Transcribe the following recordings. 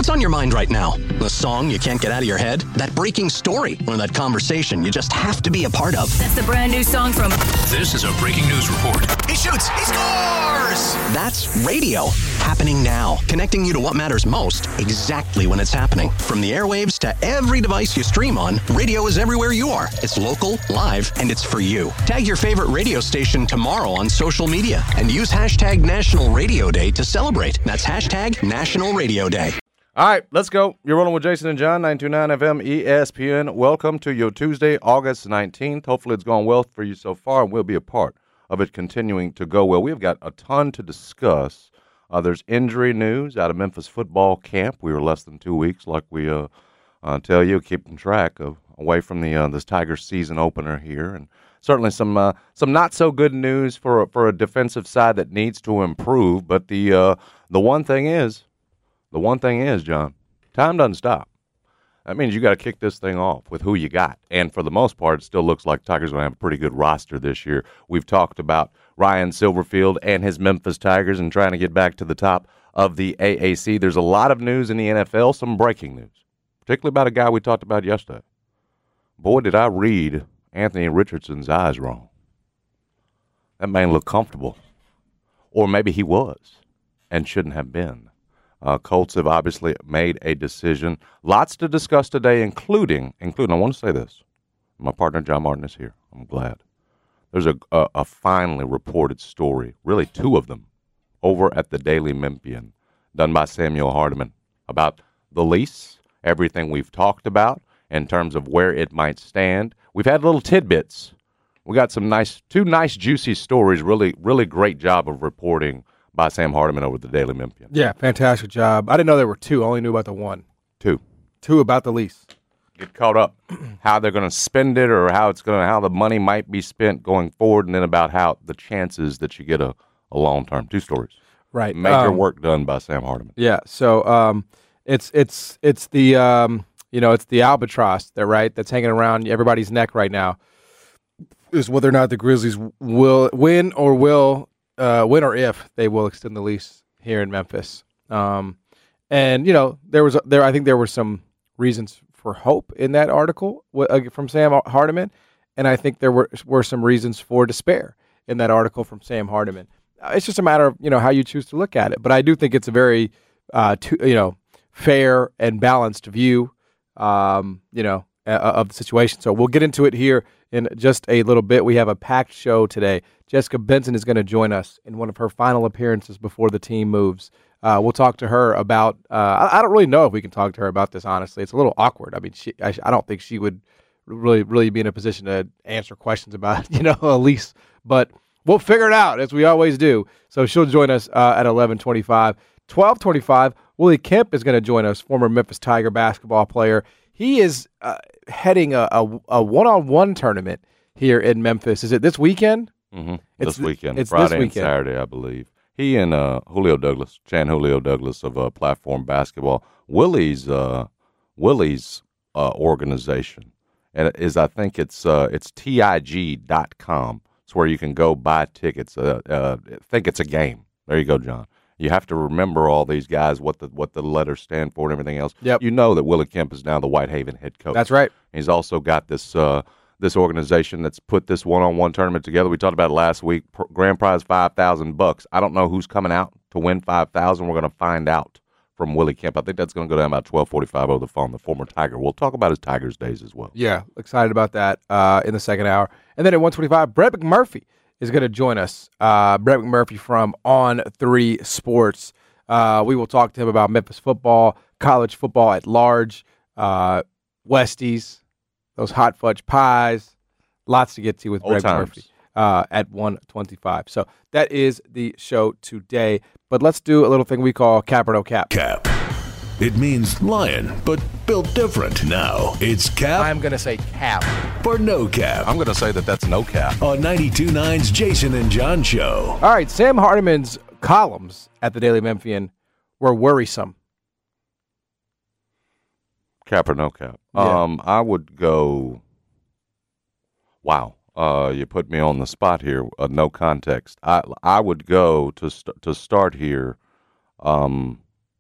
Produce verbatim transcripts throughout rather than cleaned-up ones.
What's on your mind right now? The song you can't get out of your head? That breaking story? Or that conversation you just have to be a part of? That's the brand new song from... This is a breaking news report. He shoots! He scores! That's radio. Happening now. Connecting you to what matters most, exactly when it's happening. From the airwaves to every device you stream on, radio is everywhere you are. It's local, live, and it's for you. Tag your favorite radio station tomorrow on social media and use hashtag National Radio Day to celebrate. That's hashtag National Radio Day. All right, let's go. You're rolling with Jason and John, nine two nine F M E S P N. Welcome to your Tuesday, August nineteenth. Hopefully it's gone well for you so far, and we'll be a part of it continuing to go well. We've got a ton to discuss. Uh, there's injury news out of Memphis football camp. We were less than two weeks, like we uh, uh, tell you, keeping track of away from the uh, this Tigers season opener here, and certainly some uh, some not so good news for a, for a defensive side that needs to improve. But the uh, the one thing is, the one thing is, John, time doesn't stop. That means you got to kick this thing off with who you got. And for the most part, it still looks like Tigers are going to have a pretty good roster this year. We've talked about Ryan Silverfield and his Memphis Tigers and trying to get back to the top of the A A C. There's a lot of news in the N F L, some breaking news, particularly about a guy we talked about yesterday. Boy, did I read Anthony Richardson's eyes wrong. That man looked comfortable. Or maybe he was and shouldn't have been. Uh, Colts have obviously made a decision. Lots to discuss today, including, including, I want to say this. My partner, John Martin, is here. I'm glad. There's a, a, a finally reported story, really two of them, over at the Daily Memphian, done by Samuel Hardiman, about the lease, everything we've talked about in terms of where it might stand. We've had little tidbits. We got some nice, two nice, juicy stories, really, really great job of reporting by Sam Hardiman over the Daily Memphian. Yeah, fantastic job. I didn't know there were two. I only knew about the one. Two. Two about the lease. Get caught up. How they're going to spend it or how it's going to, how the money might be spent going forward, and then about how the chances that you get a, a long-term. Two stories. Right. Major um, work done by Sam Hardiman. Yeah, so um, it's it's it's the um, you know, it's the albatross that right that's hanging around everybody's neck right now is whether or not the Grizzlies will win or will Uh, when or if they will extend the lease here in Memphis, um, and you know there was there I think there were some reasons for hope in that article uh, from Sam Hardiman, and I think there were were some reasons for despair in that article from Sam Hardiman. Uh, it's just a matter of you know how you choose to look at it, but I do think it's a very uh, to, you know fair and balanced view, um, you know, uh, of the situation. So we'll get into it here in just a little bit. We have a packed show today. Jessica Benson is going to join us in one of her final appearances before the team moves. Uh, we'll talk to her about, uh, I, I don't really know if we can talk to her about this, honestly. It's a little awkward. I mean, she, I, I don't think she would really, really be in a position to answer questions about, you know, a lease, but we'll figure it out as we always do. So she'll join us uh, at eleven twenty-five. twelve twenty-five, Willie Kemp is going to join us, former Memphis Tiger basketball player. He is uh, heading a, a, a one-on-one tournament here in Memphis. Is it this weekend? Mm-hmm. This weekend, it's Friday this and weekend. Saturday, I believe. He and uh, Julio Douglas, Chan Julio Douglas of uh, Platform Basketball, Willie's uh, Willie's uh, organization, and it is I think it's uh, it's tig dot com. It's where you can go buy tickets. Uh, uh, I think it's a game. There you go, John. You have to remember all these guys, what the what the letters stand for, and everything else. Yep. You know that Willie Kemp is now the Whitehaven head coach. That's right. He's also got this. Uh, This organization that's put this one-on-one tournament together. We talked about it last week. Grand prize five thousand bucks. I don't know who's coming out to win five thousand. We're going to find out from Willie Kemp. I think that's going to go down about twelve forty-five over the phone. The former Tiger. We'll talk about his Tigers days as well. Yeah, excited about that uh, in the second hour. And then at one twenty-five, Brett McMurphy is going to join us. Uh, Brett McMurphy from On three Sports. Uh, we will talk to him about Memphis football, college football at large, uh, Westies. Those hot fudge pies, lots to get to with Brett Murphy uh, at one twenty-five. So that is the show today. But let's do a little thing we call Cap or No Cap. Cap. It means lion, but built different. Now it's Cap. I'm going to say cap. For No Cap. I'm going to say that that's no cap. On ninety-two point nine's Jason and John Show. All right, Sam Hardiman's columns at the Daily Memphian were worrisome. Cap or no cap? Yeah. Um, I would go. Wow, uh, you put me on the spot here. Uh, no context. I I would go to st- to start here. Um,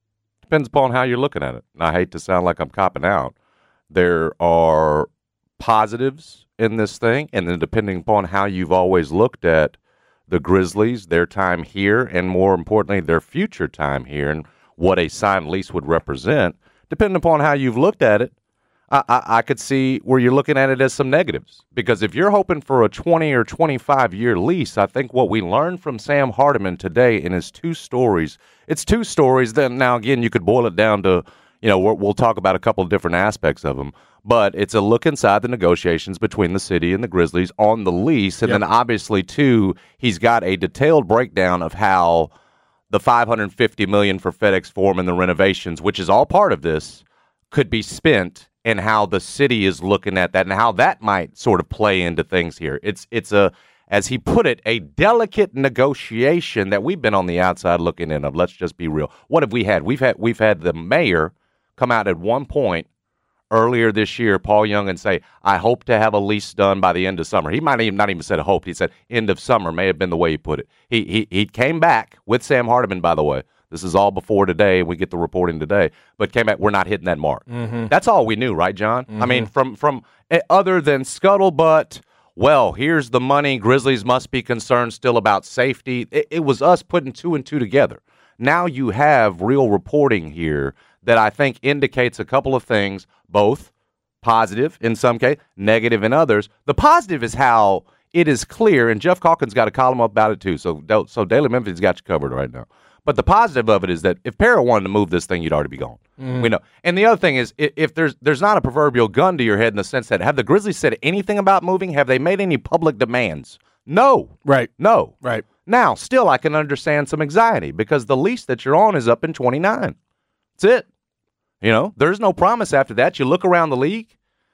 depends upon how you're looking at it. And I hate to sound like I'm copping out. There are positives in this thing, and then depending upon how you've always looked at the Grizzlies, their time here, and more importantly, their future time here, and what a signed lease would represent, depending upon how you've looked at it, I, I, I could see where you're looking at it as some negatives. Because if you're hoping for a twenty or twenty-five year lease, I think what we learned from Sam Hardiman today in his two stories, it's two stories. Then now again, you could boil it down to, you know, we'll, we'll talk about a couple of different aspects of them. But it's a look inside the negotiations between the city and the Grizzlies on the lease. And yep. then obviously, too, he's got a detailed breakdown of how the five hundred fifty million dollars for FedEx Forum and the renovations, which is all part of this, could be spent, and how the city is looking at that and how that might sort of play into things here. It's, it's a, as he put it, a delicate negotiation that we've been on the outside looking in of. Let's just be real. What have we had? We've had, we've had the mayor come out at one point earlier this year, Paul Young, and say, I hope to have a lease done by the end of summer. He might have not even said hope. He said end of summer may have been the way he put it. He he he came back with Sam Hardiman, by the way. This is all before today, and we get the reporting today, but came back, we're not hitting that mark. Mm-hmm. That's all we knew, right, John? Mm-hmm. I mean, from, from other than scuttlebutt, well, here's the money, Grizzlies must be concerned still about safety. It, it was us putting two and two together. Now you have real reporting here that I think indicates a couple of things, both positive in some case, negative in others. The positive is how it is clear, and Jeff Calkins got a column up about it too, so so Daily Memphis got you covered right now. But the positive of it is that if Para wanted to move this thing, you'd already be gone. Mm. We know. And the other thing is, if there's there's not a proverbial gun to your head in the sense that, have the Grizzlies said anything about moving? Have they made any public demands? No. Right. No. Right. Now, still, I can understand some anxiety because the lease that you're on is up in twenty-nine. That's it. You know, there's no promise after that. You look around the league,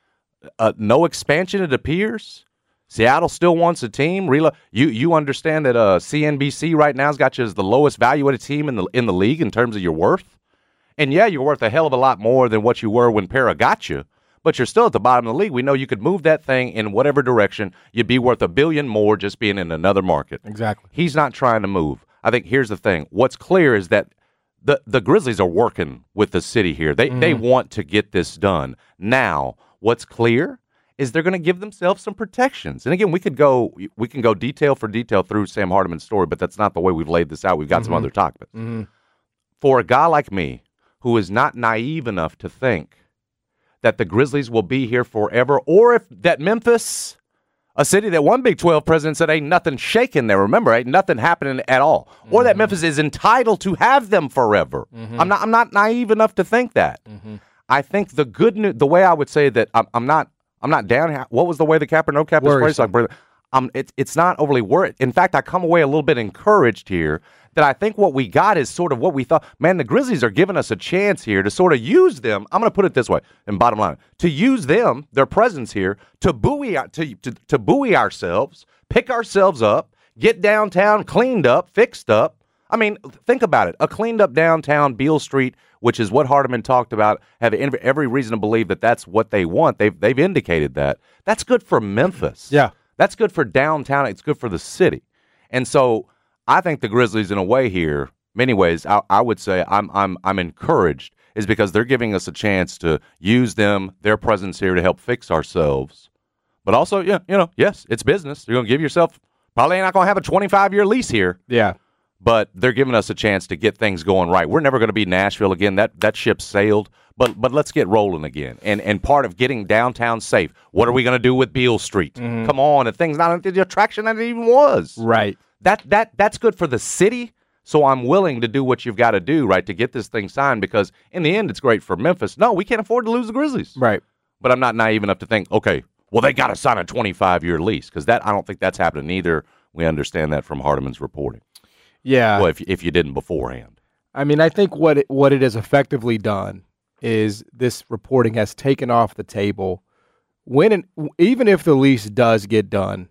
uh, no expansion, it appears. Seattle still wants a team. Relo- you you understand that uh, C N B C right now has got you as the lowest valuated team in the in the league in terms of your worth. And, yeah, you're worth a hell of a lot more than what you were when Para got you, but you're still at the bottom of the league. We know you could move that thing in whatever direction. You'd be worth a billion more just being in another market. Exactly. He's not trying to move. I think here's the thing. What's clear is that The the Grizzlies are working with the city here. They mm. they want to get this done. Now, what's clear is they're going to give themselves some protections. And again, we could go we can go detail for detail through Sam Hardiman's story, but that's not the way we've laid this out. We've got mm-hmm. some other topics. Mm-hmm. For a guy like me who is not naive enough to think that the Grizzlies will be here forever, or if that Memphis, a city that one Big twelve president said ain't nothing shaking there. Remember, ain't nothing happening at all. Mm-hmm. Or that Memphis is entitled to have them forever. Mm-hmm. I'm not. I'm not naive enough to think that. Mm-hmm. I think the good news, the way I would say that I'm, I'm not. I'm not down. What was the way the cap or no cap was phrased? Like, um, it's it's not overly worried. In fact, I come away a little bit encouraged here. That I think what we got is sort of what we thought. Man, the Grizzlies are giving us a chance here to sort of use them. I'm going to put it this way, and bottom line, to use them, their presence here, to buoy to, to, to buoy ourselves, pick ourselves up, get downtown cleaned up, fixed up. I mean, think about it. A cleaned up downtown Beale Street, which is what Hardiman talked about, have every reason to believe that that's what they want. They've they've indicated that. That's good for Memphis. Yeah. That's good for downtown. It's good for the city. And so I think the Grizzlies, in a way here, many ways, I, I would say I'm I'm I'm encouraged, is because they're giving us a chance to use them, their presence here, to help fix ourselves. But also, yeah, you know, yes, it's business. You're going to give yourself, probably not going to have a twenty-five year lease here. Yeah. But they're giving us a chance to get things going right. We're never going to be Nashville again. That that ship sailed. But but let's get rolling again. And and part of getting downtown safe, what are we going to do with Beale Street? Mm-hmm. Come on, the thing's not the attraction that it even was. Right. That that that's good for the city, so I'm willing to do what you've got to do, right, to get this thing signed, because in the end, it's great for Memphis. No, we can't afford to lose the Grizzlies. Right. But I'm not naive enough to think, okay, well, they got to sign a twenty-five year lease, because that I don't think that's happening either. We understand that from Hardiman's reporting. Yeah. Well, if if you didn't beforehand. I mean, I think what it, what it has effectively done is this reporting has taken off the table when and even if the lease does get done,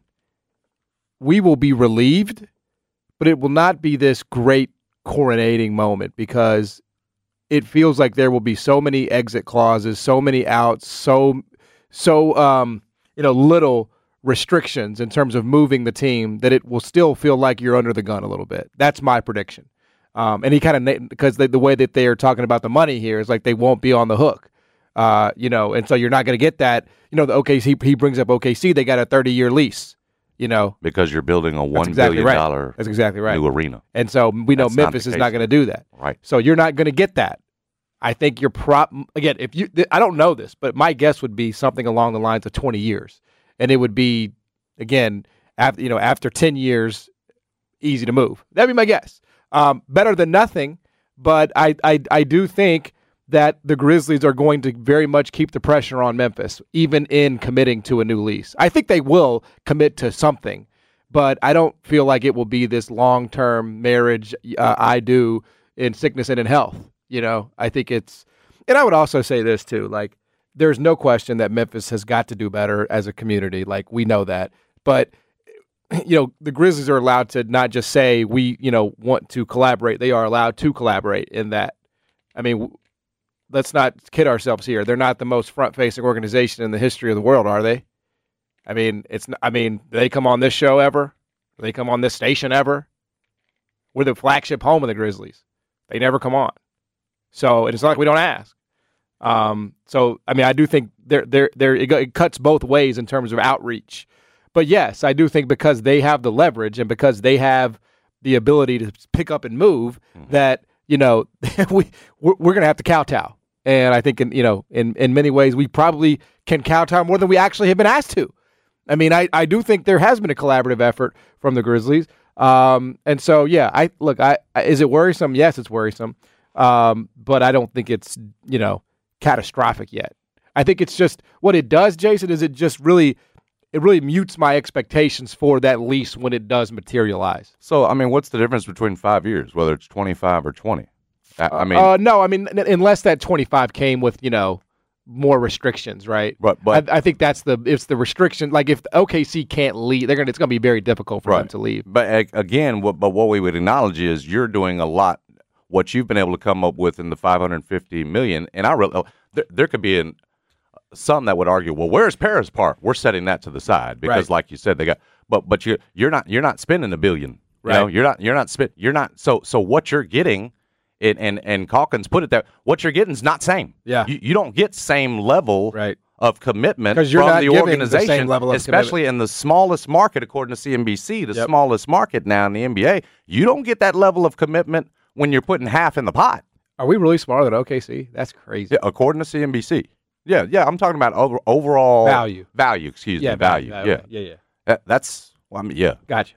we will be relieved, but it will not be this great coronating moment, because it feels like there will be so many exit clauses, so many outs, so so um, you know, little restrictions in terms of moving the team that it will still feel like you're under the gun a little bit. That's my prediction. Um, and he kind of because the, the way that they are talking about the money here is like they won't be on the hook. Uh, you know, and so you're not going to get that. You know, the O K C, he brings up O K C, they got a thirty-year lease, you know. Because you're building a one exactly billion dollars right. That's exactly right. new arena. And so we know That's Memphis not is not going to do that. Right. So you're not going to get that. I think you're prop again, if you I don't know this, but my guess would be something along the lines of twenty years. And it would be, again, after you know, after ten years, easy to move. That'd be my guess. Um, better than nothing, but I, I I do think that the Grizzlies are going to very much keep the pressure on Memphis, even in committing to a new lease. I think they will commit to something, but I don't feel like it will be this long-term marriage uh, I do in sickness and in health. You know, I think it's, and I would also say this too, like, there's no question that Memphis has got to do better as a community. Like, we know that. But, you know, the Grizzlies are allowed to not just say we, you know, want to collaborate. They are allowed to collaborate in that. I mean, let's not kid ourselves here. They're not the most front-facing organization in the history of the world, are they? I mean, it's. I mean, do they come on this show ever? Do they come on this station ever? We're the flagship home of the Grizzlies. They never come on. So it's not like we don't ask. Um, so I mean, I do think there, there, there. It, it cuts both ways in terms of outreach. But yes, I do think because they have the leverage and because they have the ability to pick up and move, mm-hmm. that you know we we're, we're going to have to kowtow. And I think in you know in, in many ways we probably can kowtow more than we actually have been asked to. I mean, I, I do think there has been a collaborative effort from the Grizzlies. Um, and so yeah, I look. I, I is it worrisome? Yes, it's worrisome. Um, but I don't think it's you know catastrophic yet. I think it's just what it does, Jason. Is it just really it really mutes my expectations for that lease when it does materialize. So I mean, what's the difference between five years, whether it's twenty-five or twenty? I, I mean, uh, no, I mean, n- unless that twenty-five came with, you know, more restrictions, right? But, but I, I think that's the, it's the restriction. Like if the O K C can't leave, they're gonna, it's gonna be very difficult for right. them to leave. But again, what, but what we would acknowledge is you're doing a lot, what you've been able to come up with in the five hundred fifty million. And I really, there, there could be an, some that would argue, well, where's Paris Park? We're setting that to the side because, right. like you said, they got, but, but you, you're not, you're not spending a billion, right? You know? You're not, you're not spend, you're not. So, so what you're getting. It, and and Calkins put it there. What you're getting is not same. Yeah, you, you don't get same level right. of commitment you're from not the organization, the same level of especially commitment. in the smallest market, according to C N B C, the yep. smallest market now in the N B A. You don't get that level of commitment when you're putting half in the pot. Are we really smarter than O K C? That's crazy. Yeah, according to C N B C. Yeah, yeah. I'm talking about over, overall value. Value, excuse yeah, me, value. value. Yeah, yeah, yeah. That, that's. Well, I mean, yeah. Gotcha.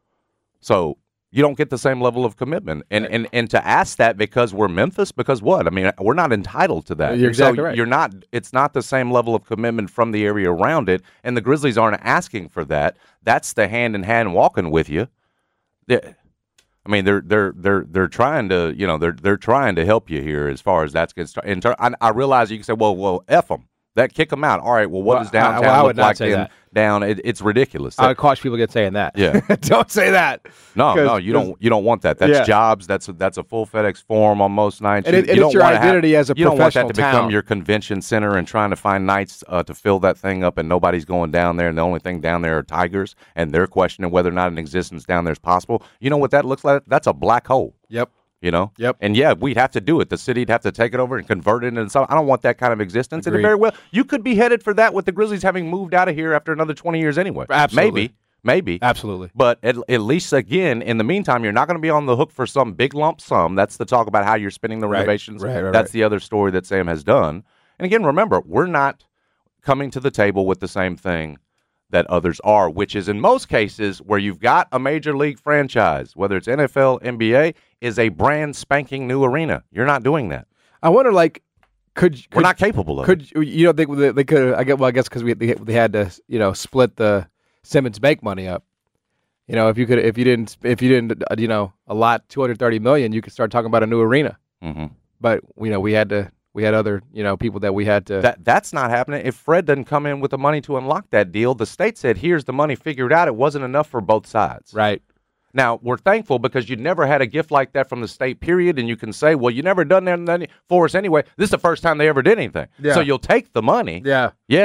So. You don't get the same level of commitment. And, right. and and to ask that because we're Memphis, because what? I mean, we're not entitled to that. You're exactly so right. You're not, it's not the same level of commitment from the area around it, and the Grizzlies aren't asking for that. That's the hand-in-hand walking with you. They're, I mean, they're they're they're they're trying to, you know, they're they're trying to help you here as far as that's concerned. I, I realize you can say, well, well, F them. That kick them out. All right. Well, what well, does downtown I, well, I would look not like say in, that. down? It, it's ridiculous. I would caution people against saying that. Yeah. Don't say that. No, no, you don't. You don't want that. That's yeah. jobs. That's a, that's a full FedEx form on most nights. And, you, it, and you it's your identity have, as a you don't want that to town. become your convention center and trying to find nights uh, to fill that thing up, and nobody's going down there, and the only thing down there are tigers, and they're questioning whether or not an existence down there is possible. You know what that looks like? That's a black hole. Yep. You know? Yep. And yeah, we'd have to do it. The city'd have to take it over and convert it into something. I don't want that kind of existence. Agreed. And very well, you could be headed for that with the Grizzlies having moved out of here after another twenty years anyway. Absolutely. Maybe. Maybe. Absolutely. But at, at least, again, in the meantime, you're not going to be on the hook for some big lump sum. That's the talk about how you're spending the right. renovations. Right, right, That's right. the other story that Sam has done. And again, remember, we're not coming to the table with the same thing that others are, which is in most cases where you've got a major league franchise, whether it's N F L, N B A, is a brand spanking new arena. You're not doing that. I wonder, like, could, could we're not capable of could, it. Could you know they they could? I get well, I guess because we they, they had to you know split the Simmons Bank money up. You know, if you could, if you didn't, if you didn't, you know, a lot two hundred thirty million, you could start talking about a new arena. Mm-hmm. But you know, we had to. We had other, you know, people that we had to. That that's not happening. If Fred doesn't come in with the money to unlock that deal, the state said, "Here's the money. Figure it out." It wasn't enough for both sides. Right. Now we're thankful because you never had a gift like that from the state. Period. And you can say, "Well, you never done that for us anyway." This is the first time they ever did anything. Yeah. So you'll take the money. Yeah. Yeah.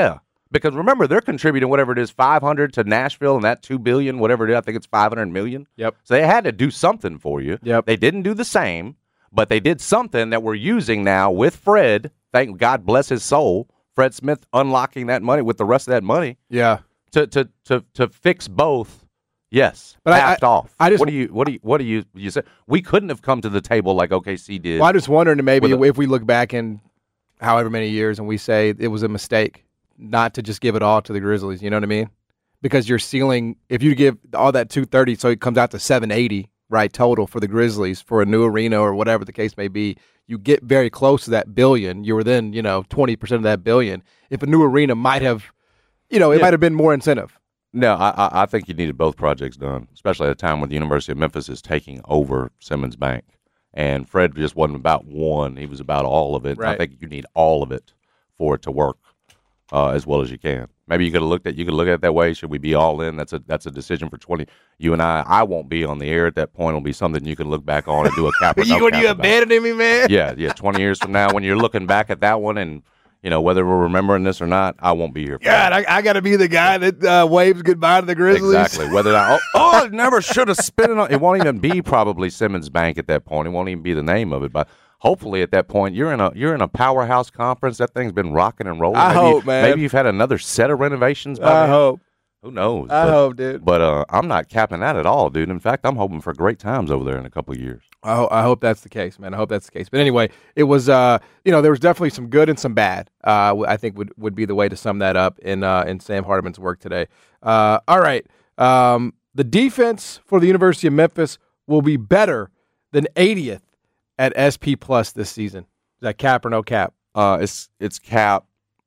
Because remember, they're contributing whatever it is, five hundred to Nashville, and that two billion, whatever it is. I think it's five hundred million. Yep. So they had to do something for you. Yep. They didn't do the same, but they did something that we're using now with Fred. Thank God, bless his soul. Fred Smith unlocking that money with the rest of that money. Yeah. To to to to fix both. Yes, but halved I, I, off. I just, what do you what do you what do you you said? We couldn't have come to the table like O K C did. Well, I just wondering maybe a, if we look back in however many years and we say it was a mistake not to just give it all to the Grizzlies. You know what I mean? Because your ceiling, if you give all that two thirty, so it comes out to seven eighty, right, total for the Grizzlies for a new arena or whatever the case may be. You get very close to that billion. You're within, you know, twenty percent of that billion. If a new arena might have, you know, it yeah. might have been more incentive. No, I, I think you needed both projects done, especially at a time when the University of Memphis is taking over Simmons Bank. And Fred just wasn't about one. He was about all of it. Right. I think you need all of it for it to work uh, as well as you can. Maybe you could have looked at you could look at it that way. Should we be all in? That's a that's a decision for twenty. You and I, I won't be on the air at that point. It'll be something you can look back on and do a cap or no you when cap you about. abandoning me, man? Yeah, yeah. Twenty years from now, when you're looking back at that one and you know, whether we're remembering this or not, I won't be here for God, that. I, I got to be the guy that uh, waves goodbye to the Grizzlies. Exactly. Whether I, oh, oh, it never should have spent it on. It won't even be probably Simmons Bank at that point. It won't even be the name of it. But hopefully at that point, you're in a you're in a powerhouse conference. That thing's been rocking and rolling. I maybe, hope, man. Maybe you've had another set of renovations by I then. hope. Who knows? I but, hope, dude. But uh, I'm not capping that at all, dude. In fact, I'm hoping for great times over there in a couple of years. I, ho- I hope that's the case, man. I hope that's the case. But anyway, it was, uh, you know, there was definitely some good and some bad. Uh, I think would would be the way to sum that up in uh, in Sam Hardiman's work today. Uh, all right, um, the defense for the University of Memphis will be better than eightieth at S P Plus this season. Is that cap or no cap? Uh, it's it's cap.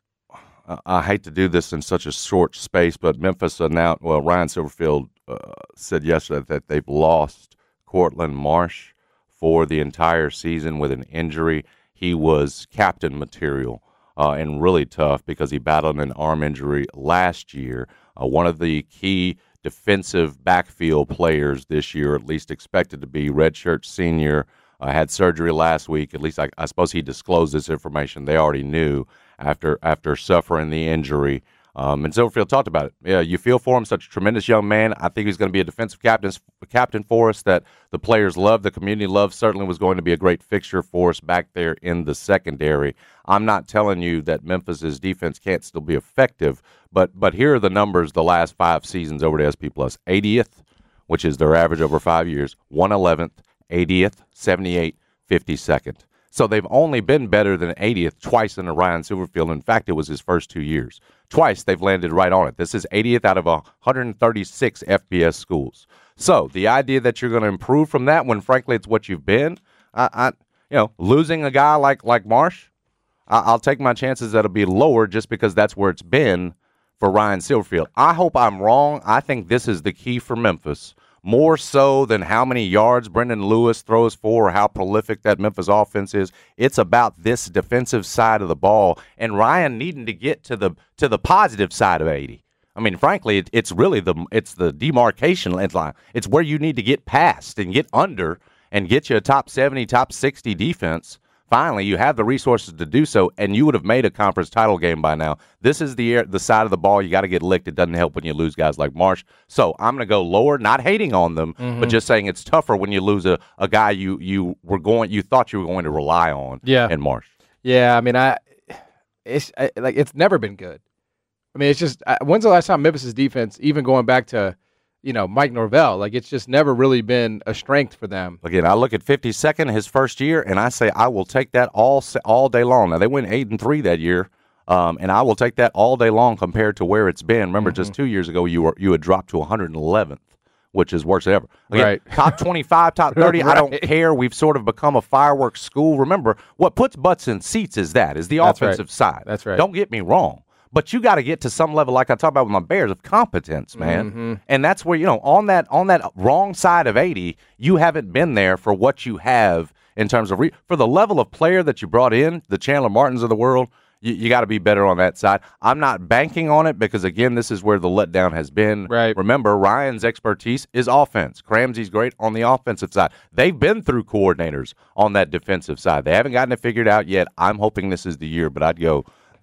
I hate to do this in such a short space, but Memphis announced, well, Ryan Silverfield uh, said yesterday that they've lost Cortland Marsh for the entire season with an injury. He was captain material uh, and really tough because he battled an arm injury last year. Uh, one of the key defensive backfield players this year, at least expected to be redshirt senior, uh, had surgery last week. At least I, I suppose he disclosed this information. They already knew after after suffering the injury. Um, and Silverfield talked about it. Yeah, you feel for him, such a tremendous young man. I think he's going to be a defensive captain, captain for us that the players love, the community loves. Certainly was going to be a great fixture for us back there in the secondary. I'm not telling you that Memphis's defense can't still be effective, but but here are the numbers the last five seasons over to S P Plus. eightieth, which is their average over five years, one eleventh, eightieth, seventy-eight, fifty-second. So they've only been better than eightieth twice in a Ryan Silverfield. In fact, it was his first two years. Twice they've landed right on it. This is eightieth out of one hundred thirty-six F B S schools. So the idea that you're going to improve from that when, frankly, it's what you've been, I, I you know, losing a guy like like Marsh, I, I'll take my chances that it'll be lower just because that's where it's been for Ryan Silverfield. I hope I'm wrong. I think this is the key for Memphis. More so than how many yards Brendan Lewis throws for or how prolific that Memphis offense is. It's about this defensive side of the ball and Ryan needing to get to the to the positive side of eighty. I mean, frankly, it, it's really the it's the demarcation line. It's where you need to get past and get under and get you a top seventy, top sixty defense. Finally, you have the resources to do so, and you would have made a conference title game by now. This is the the side of the ball you got to get licked. It doesn't help when you lose guys like Marsh. So I'm going to go lower, not hating on them, mm-hmm. but just saying it's tougher when you lose a, a guy you you were going you thought you were going to rely on. Yeah. in Marsh. Yeah, I mean, I it's I, like it's never been good. I mean, it's just I, when's the last time Memphis's defense, even going back to, you know, Mike Norvell, like it's just never really been a strength for them. Again, I look at fifty-second his first year, and I say I will take that all all day long. Now they went eight and three that year, um, and I will take that all day long compared to where it's been. Remember, mm-hmm. just two years ago you were you had dropped to one hundred eleventh, which is worse than ever. Again, right. Top twenty-five, top thirty. Right. I don't care. We've sort of become a fireworks school. Remember, what puts butts in seats is that is the That's offensive right. side. That's right. Don't get me wrong. But you got to get to some level, like I talked about with my Bears, of competence, man. Mm-hmm. And that's where, you know, on that on that wrong side of eighty, you haven't been there for what you have in terms of re- for the level of player that you brought in, the Chandler Martins of the world. You, you got to be better on that side. I'm not banking on it because, again, this is where the letdown has been. Right. Remember, Ryan's expertise is offense. Cramsey's great on the offensive side. They've been through coordinators on that defensive side. They haven't gotten it figured out yet. I'm hoping this is the year, but I'd go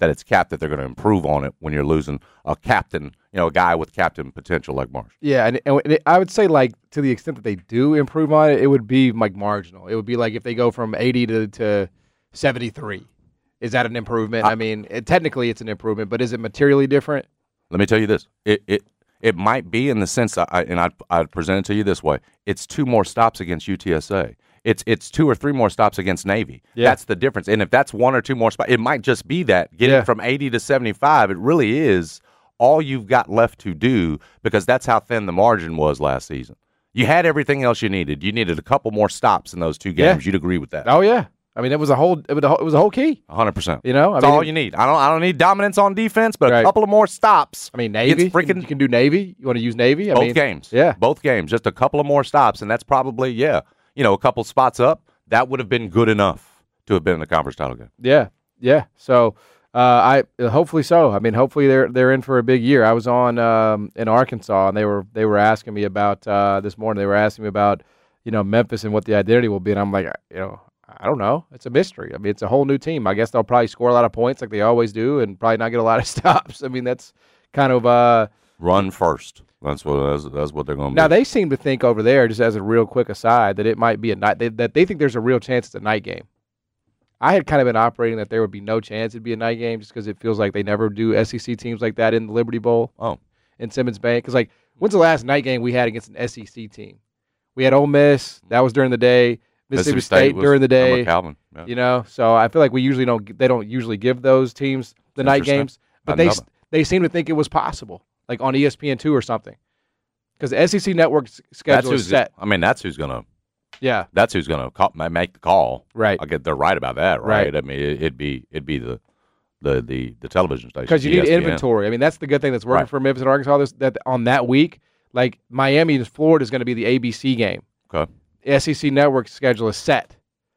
that it's capped, that they're going to improve on it when you're losing a captain, you know, a guy with captain potential like Marsh. Yeah, and, and it, I would say, like, to the extent that they do improve on it, it would be, like, marginal. It would be like if they go from eighty to, to seventy-three. Is that an improvement? I, I mean, it, technically it's an improvement, but is it materially different? Let me tell you this. It it, it might be in the sense, that I, and I'd, I'd present it to you this way. It's two more stops against U T S A. It's it's two or three more stops against Navy. Yeah. That's the difference. And if that's one or two more spots, it might just be that. Getting yeah. from eighty to seventy-five, it really is all you've got left to do, because that's how thin the margin was last season. You had everything else you needed. You needed a couple more stops in those two games. Yeah. You'd agree with that. Oh, yeah. I mean, it was a whole it was a whole, it was a whole key. one hundred percent. You know? That's I mean, all you need. I don't I don't need dominance on defense, but right. a couple of more stops. I mean, Navy. Freaking, you can do Navy. You want to use Navy? I both mean, games. Yeah. Both games. Just a couple of more stops, and that's probably, yeah, you know, a couple spots up. That would have been good enough to have been in the conference title game. Yeah, yeah. So, uh, I hopefully so. I mean, hopefully they're they're in for a big year. I was on um, in Arkansas, and they were they were asking me about uh, this morning. They were asking me about, you know, Memphis and what the identity will be, and I'm like, you know, I don't know. It's a mystery. I mean, it's a whole new team. I guess they'll probably score a lot of points like they always do, and probably not get a lot of stops. I mean, that's kind of uh, run first. That's what that's, that's what they're going to now, do. Now, they seem to think over there, just as a real quick aside, that it might be a night, they, that they think there's a real chance it's a night game. I had kind of been operating that there would be no chance it'd be a night game, just because it feels like they never do S E C teams like that in the Liberty Bowl. Oh. In Simmons Bank. Because, like, when's the last night game we had against an S E C team? We had Ole Miss. That was during the day. Mississippi, Mississippi State, State was, during the day. Calvin. Yeah. You know, so I feel like we usually don't, they don't usually give those teams the night games. But they they seem to think it was possible, like on E S P N two or something. Because the S E C Network's schedule is set. I mean, that's who's going to. Yeah, that's who's going to make the call. Right. I get they're right about that, right? right. I mean, it, it'd be it'd be the the the, the television station because you E S P N. need inventory. I mean, that's the good thing that's working right. for Memphis and Arkansas. This, that on that week, like Miami and Florida is going to be the A B C game. Okay. The S E C Network's schedule is set,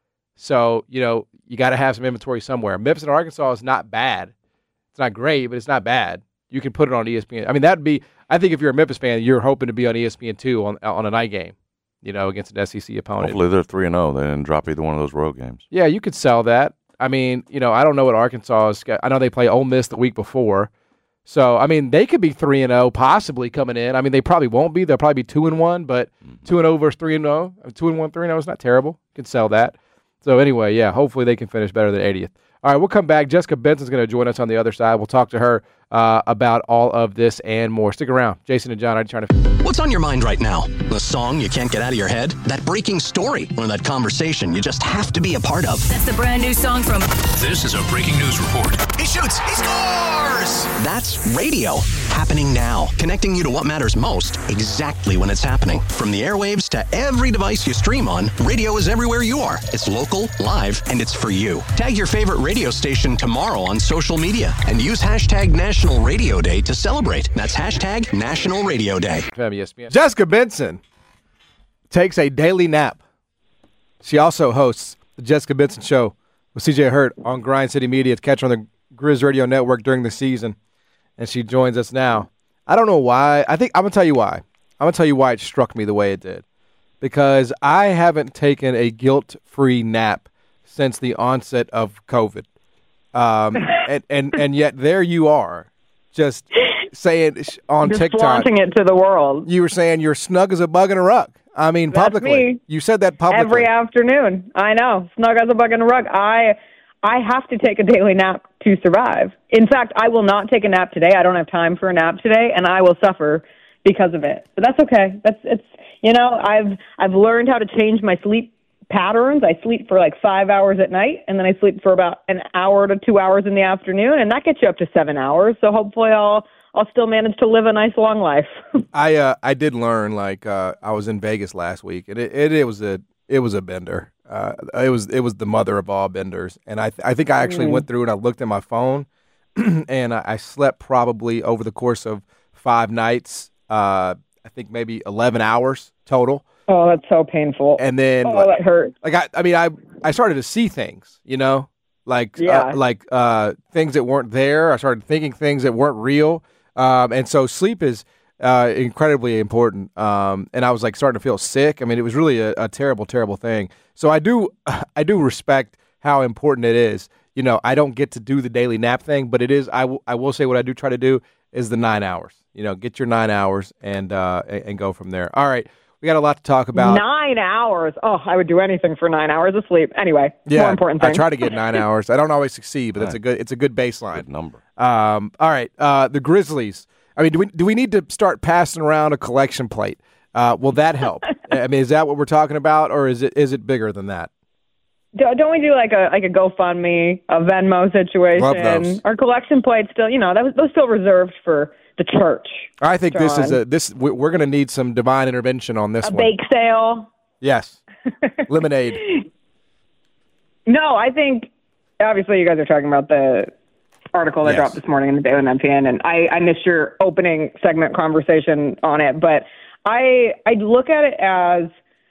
so you know you got to have some inventory somewhere. Memphis and Arkansas is not bad. It's not great, but it's not bad. You can put it on E S P N. I mean, that'd be. I think if you're a Memphis fan, you're hoping to be on E S P N two on on a night game, you know, against an S E C opponent. Hopefully they're three and zero. They didn't drop either one of those road games. Yeah, you could sell that. I mean, you know, I don't know what Arkansas is. I know they play Ole Miss the week before, so I mean, they could be three and zero, possibly coming in. I mean, they probably won't be. They'll probably be two and one, but mm-hmm. two and zero versus three and zero, two and one, three and zero is not terrible. You can sell that. So anyway, yeah, hopefully they can finish better than eightieth. All right, we'll come back. Jessica Benson's going to join us on the other side. We'll talk to her uh, about all of this and more. Stick around. Jason and John, are you trying to... What's on your mind right now? The song you can't get out of your head? That breaking story? Or that conversation you just have to be a part of? That's the brand new song from... This is a breaking news report. He shoots! He scores! That's radio. Happening now. Connecting you to what matters most exactly when it's happening. From the airwaves to every device you stream on, radio is everywhere you are. It's local, live, and it's for you. Tag your favorite radio station tomorrow on social media and use hashtag National Radio Day to celebrate. That's hashtag National Radio Day. E S P N. Jessica Benson takes a daily nap. She also hosts the Jessica Benson Show with C J Hurt on Grind City Media to catch her on the Grizz Radio Network during the season, and she joins us now. I don't know why. I think I'm going to tell you why. I'm going to tell you why it struck me the way it did. Because I haven't taken a guilt-free nap since the onset of COVID. Um, and, and, and yet there you are, just saying on just TikTok. flaunting it to the world. You were saying you're snug as a bug in a rug. I mean, That's publicly. Me. You said that publicly. Every afternoon. I know. Snug as a bug in a rug. I I have to take a daily nap to survive. In fact, I will not take a nap today. I don't have time for a nap today, and I will suffer because of it. But that's okay. That's it's you know, I've I've learned how to change my sleep patterns. I sleep for like five hours at night, and then I sleep for about an hour to two hours in the afternoon, and that gets you up to seven hours. So hopefully I'll I'll still manage to live a nice long life. I uh, I did learn, like uh, I was in Vegas last week, and it, it, it was a it was a bender. Uh, it was it was the mother of all benders, and I th- I think I actually mm. went through and I looked at my phone, and I, I slept probably over the course of five nights. Uh, I think maybe eleven hours total. Oh, that's so painful. And then, oh, like, that hurt. Like I, I mean, I, I started to see things, you know, like, yeah. uh, like uh, things that weren't there. I started thinking things that weren't real, um, and so sleep is uh, incredibly important. Um, and I was like starting to feel sick. I mean, it was really a, a terrible, terrible thing. So I do, I do respect how important it is. you know, I don't get to do the daily nap thing, but it is, I, w- I will say what I do try to do is the nine hours. You know, get your nine hours and uh, and, and go from there. All right. We got a lot to talk about. Nine hours. Oh, I would do anything for nine hours of sleep. Anyway, yeah, more important thing. I try to get nine hours. I don't always succeed, but it's a good it's a good baseline. Good number. Um, all right. Uh, the Grizzlies. I mean, do we do we need to start passing around a collection plate? Uh, will that help? I mean, is that what we're talking about, or is it is it bigger than that? Don't we do like a like a GoFundMe, a Venmo situation? Love those. Our collection plates still, you know, that was those still reserved for the church. I think John. this is a this we- we're going to need some divine intervention on this a one. bake sale. Yes, lemonade. No, I think obviously you guys are talking about the article that Yes. dropped this morning in the Daily Memphian, and I, I missed your opening segment conversation on it, but I I look at it as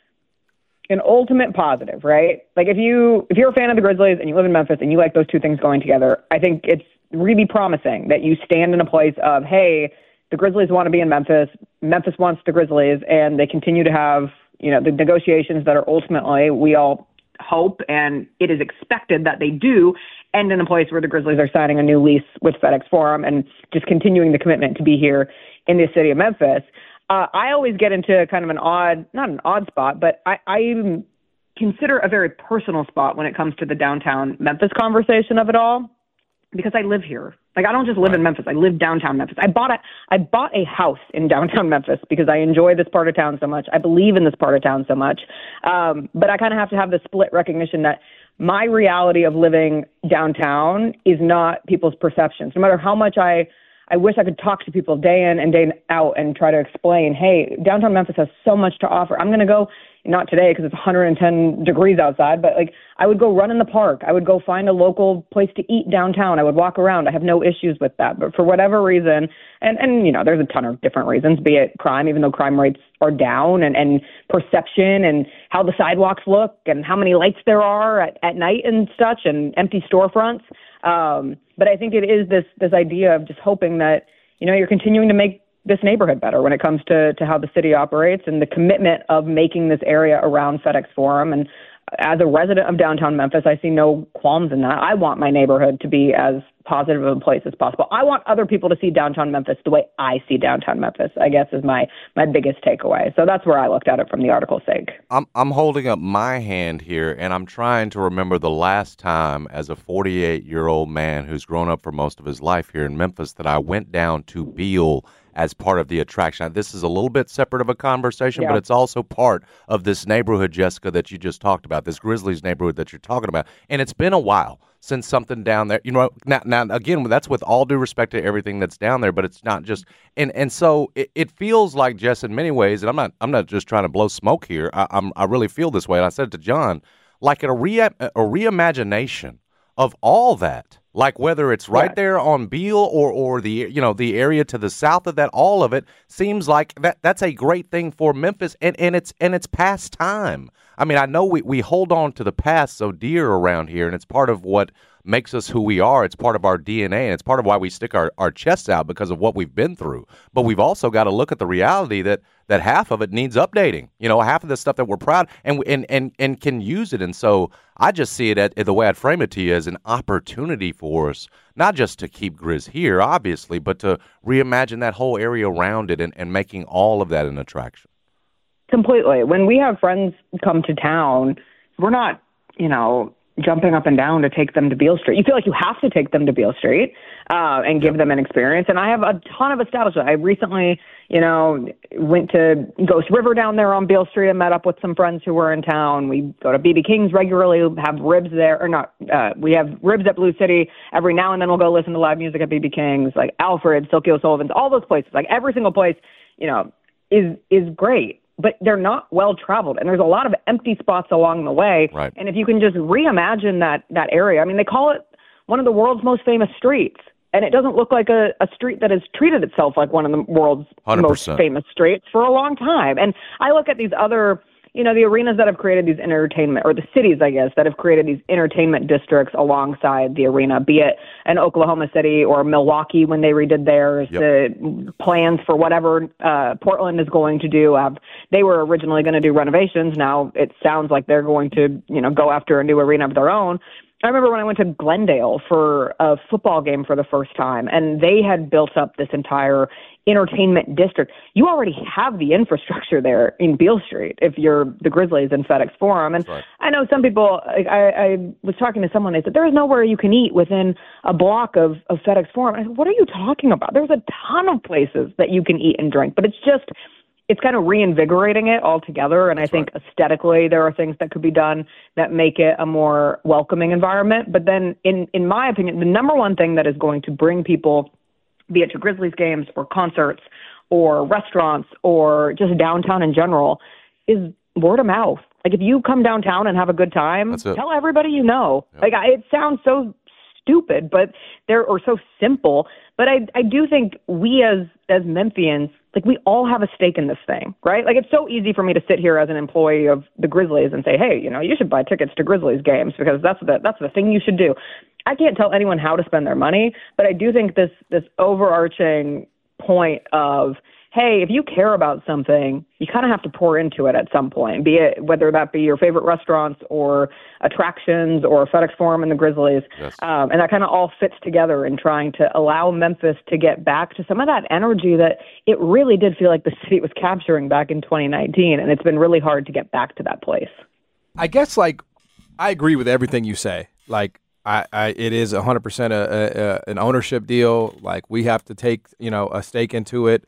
an ultimate positive, right? Like if you if you're a fan of the Grizzlies and you live in Memphis and you like those two things going together, I think it's really promising that you stand in a place of, hey, the Grizzlies want to be in Memphis, Memphis wants the Grizzlies, and they continue to have, you know, the negotiations that are ultimately, we all hope, and it is expected that they do end in a place where the Grizzlies are signing a new lease with FedEx Forum and just continuing the commitment to be here in the city of Memphis. Uh, I always get into kind of an odd, not an odd spot, but I, I consider a very personal spot when it comes to the downtown Memphis conversation of it all, because I live here. Like, I don't just live right. in Memphis. I live downtown Memphis. I bought a I bought a house in downtown Memphis because I enjoy this part of town so much. I believe in this part of town so much. Um, but I kind of have to have the split recognition that my reality of living downtown is not people's perceptions. No matter how much I I wish I could talk to people day in and day out and try to explain, hey, downtown Memphis has so much to offer. I'm going to go, not today because it's one hundred ten degrees outside, but like I would go run in the park. I would go find a local place to eat downtown. I would walk around. I have no issues with that. But for whatever reason, and, and you know, there's a ton of different reasons, be it crime, even though crime rates are down, and, and perception and how the sidewalks look and how many lights there are at, at night and such, and empty storefronts. Um, but I think it is this this idea of just hoping that, you know, you're continuing to make this neighborhood better when it comes to, to how the city operates and the commitment of making this area around FedEx Forum. And as a resident of downtown Memphis, I see no qualms in that. I want my neighborhood to be as positive of a place as possible. I want other people to see downtown Memphis the way I see downtown Memphis, I guess, is my, my biggest takeaway. So that's where I looked at it from the article's sake. I'm I'm holding up my hand here, and I'm trying to remember the last time as a forty-eight-year-old man who's grown up for most of his life here in Memphis that I went down to Beale as part of the attraction. Now, this is a little bit separate of a conversation, yeah. but it's also part of this neighborhood, Jessica, that you just talked about, this Grizzlies neighborhood that you're talking about. And it's been a while since something down there, you know, now, now again, that's with all due respect to everything that's down there, but it's not just, and and so it, it feels like, Jess, in many ways, and I'm not I'm not just trying to blow smoke here, I, I'm, I really feel this way, and I said it to John, like a, re- a reimagination of all that. Like whether it's right yeah. there on Beale or or the you know the area to the south of that, all of it seems like that that's a great thing for Memphis, and, and it's and it's past time. I mean, I know we, we hold on to the past so dear around here, and it's part of what makes us who we are. It's part of our D N A, and it's part of why we stick our, our chests out because of what we've been through. But we've also got to look at the reality that that half of it needs updating. You know, half of the stuff that we're proud and and and, and can use it. And so I just see it at, the way I'd frame it to you as an opportunity for us, not just to keep Grizz here, obviously, but to reimagine that whole area around it and, and making all of that an attraction. Completely. When we have friends come to town, we're not, you know, jumping up and down to take them to Beale Street. You feel like you have to take them to Beale Street uh, and give them an experience. And I have a ton of establishments. I recently, you know, went to Ghost River down there on Beale Street and met up with some friends who were in town. We go to B B King's regularly, have ribs there, or not, uh, we have ribs at Blue City. Every now and then we'll go listen to live music at B B King's, like Alfred, Silky O'Sullivan's, all those places. Like every single place, you know, is is great. But they're not well traveled, and there's a lot of empty spots along the way. Right. And if you can just reimagine that that area, I mean, they call it one of the world's most famous streets, and it doesn't look like a, a street that has treated itself like one of the world's one hundred percent most famous streets for a long time. And I look at these other, you know, the arenas that have created these entertainment, or the cities, I guess, that have created these entertainment districts alongside the arena, be it in Oklahoma City or Milwaukee when they redid theirs, yep. the plans for whatever uh, Portland is going to do. Uh, they were originally going to do renovations. Now it sounds like they're going to, you know, go after a new arena of their own. I remember when I went to Glendale for a football game for the first time, and they had built up this entire entertainment district. You already have the infrastructure there in Beale Street if you're the Grizzlies in FedEx Forum. And right. I know some people, I, I was talking to someone, they said, there is nowhere you can eat within a block of, of FedEx Forum. I said, what are you talking about? There's a ton of places that you can eat and drink, but it's just, it's kind of reinvigorating it altogether. And That's I think right. aesthetically, there are things that could be done that make it a more welcoming environment. But then in, in my opinion, the number one thing that is going to bring people, be it to Grizzlies games or concerts or restaurants or just downtown in general, is word of mouth. Like if you come downtown and have a good time, tell everybody you know. Yep. Like I, it sounds so stupid, but they're or so simple. But I I do think we as as Memphians, like we all have a stake in this thing, right? Like it's so easy for me to sit here as an employee of the Grizzlies and say, hey, you know, you should buy tickets to Grizzlies games because that's the that's the thing you should do. I can't tell anyone how to spend their money, but I do think this this overarching point of, hey, if you care about something, you kind of have to pour into it at some point, be it whether that be your favorite restaurants or attractions or FedEx Forum and the Grizzlies. Yes. Um, and that kind of all fits together in trying to allow Memphis to get back to some of that energy that it really did feel like the city was capturing back in twenty nineteen. And it's been really hard to get back to that place. I guess, like, I agree with everything you say. Like, I, I it is one hundred percent a, a, a, an ownership deal. Like, we have to take, you know, a stake into it.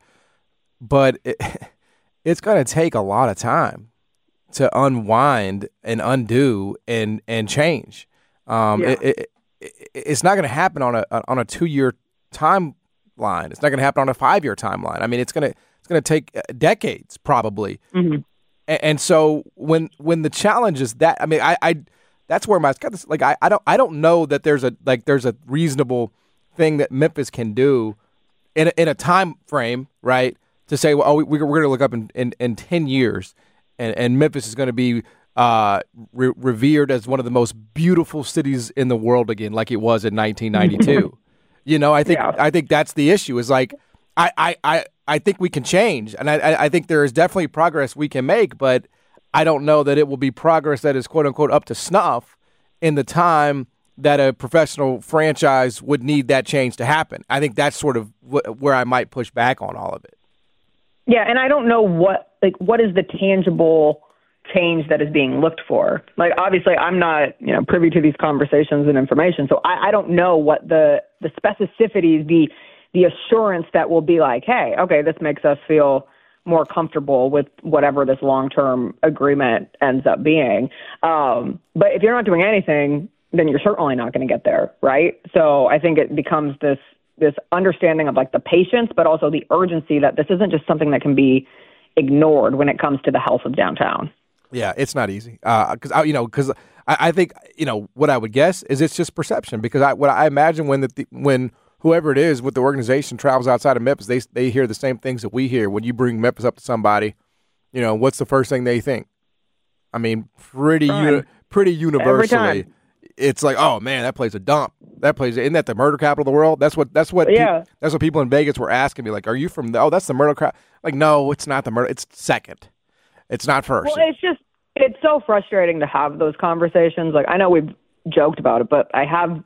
But it, it's going to take a lot of time to unwind and undo and and change. Um, yeah. it, it, it, it's not going to happen on a on a two year timeline. It's not going to happen on a five year timeline. I mean, it's gonna it's gonna take decades probably. Mm-hmm. And, and so when when the challenge is that, I mean, I, I that's where my like I, I don't I don't know that there's a like there's a reasonable thing that Memphis can do in a, in a time frame, right? To say, well, oh, we, we're going to look up in, in, in ten years, and, and Memphis is going to be uh, re- revered as one of the most beautiful cities in the world again, like it was in nineteen ninety-two. You know, I think yeah. I think that's the issue. Is like, I, I, I, I think we can change, and I, I think there is definitely progress we can make, but I don't know that it will be progress that is quote unquote up to snuff in the time that a professional franchise would need that change to happen. I think that's sort of wh- where I might push back on all of it. Yeah, and I don't know what like what is the tangible change that is being looked for. Like obviously I'm not, you know, privy to these conversations and information, so I, I don't know what the the specificities, the the assurance that will be like, hey, okay, this makes us feel more comfortable with whatever this long-term agreement ends up being. Um, but if you're not doing anything, then you're certainly not going to get there, right? So I think it becomes this this understanding of like the patience, but also the urgency that this isn't just something that can be ignored when it comes to the health of downtown. Yeah, it's not easy. Uh, cause I, you know, cause I, I think, you know, what I would guess is it's just perception because I, what I imagine when the, when whoever it is with the organization travels outside of Memphis, they, they hear the same things that we hear. When you bring Memphis up to somebody, you know, what's the first thing they think? I mean, pretty, uni- pretty universally. It's like, oh man, that place a dump. That place, isn't that the murder capital of the world? That's what that's what yeah. pe- that's what people in Vegas were asking me. Like, are you from? The, oh, that's the murder capital. Like, no, it's not the murder. It's second. It's not first. Well, it's just it's so frustrating to have those conversations. Like, I know we've joked about it, but I have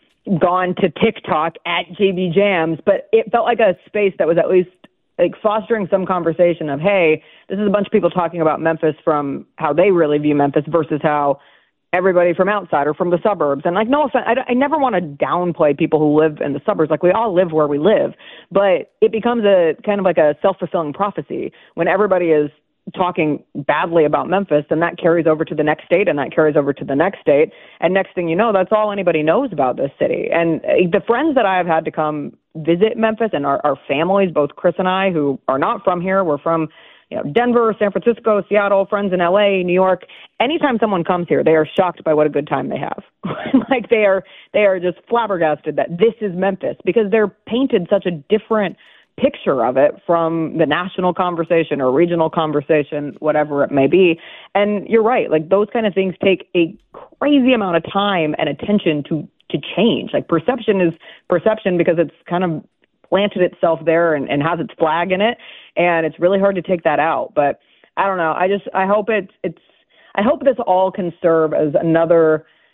gone to TikTok at J B Jams, but it felt like a space that was at least like fostering some conversation of, hey, this is a bunch of people talking about Memphis from how they really view Memphis versus how everybody from outside or from the suburbs. And like, no offense, I, I never want to downplay people who live in the suburbs. Like we all live where we live, but it becomes a kind of like a self-fulfilling prophecy when everybody is talking badly about Memphis, and that carries over to the next state and that carries over to the next state. And next thing you know, that's all anybody knows about this city. And the friends that I've had to come visit Memphis and our, our families, both Chris and I, who are not from here, we're from you know, Denver, San Francisco, Seattle, friends in L A, New York. Anytime someone comes here, they are shocked by what a good time they have. Like they are, they are just flabbergasted that this is Memphis because they're painted such a different picture of it from the national conversation or regional conversation, whatever it may be. And you're right. Like those kind of things take a crazy amount of time and attention to, to change. Like perception is perception because it's kind of planted itself there and, and has its flag in it. And it's really hard to take that out. But I don't know. I just, I hope it, it's, I hope this all can serve as another